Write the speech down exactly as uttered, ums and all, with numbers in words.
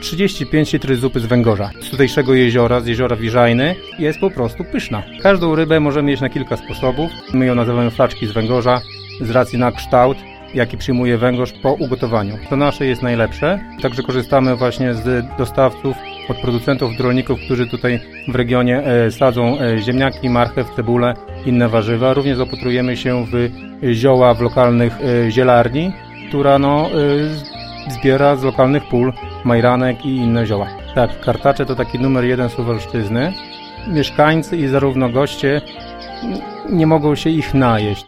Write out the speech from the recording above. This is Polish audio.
trzydzieści pięć litrów zupy z węgorza. Z tutejszego jeziora, z jeziora Wiżajny, jest po prostu pyszna. Każdą rybę możemy jeść na kilka sposobów. My ją nazywamy flaczki z węgorza z racji na kształt, jaki przyjmuje węgorz po ugotowaniu. To nasze jest najlepsze, także korzystamy właśnie z dostawców, od producentów, rolników, którzy tutaj w regionie e, sadzą e, ziemniaki, marchew, cebulę, inne warzywa. Również zaopatrujemy się w zioła w lokalnych e, zielarni, która no, e, zbiera z lokalnych pól majranek i inne zioła. Tak, kartacze to taki numer jeden Suwalszczyzny. Mieszkańcy i zarówno goście nie mogą się ich najeść.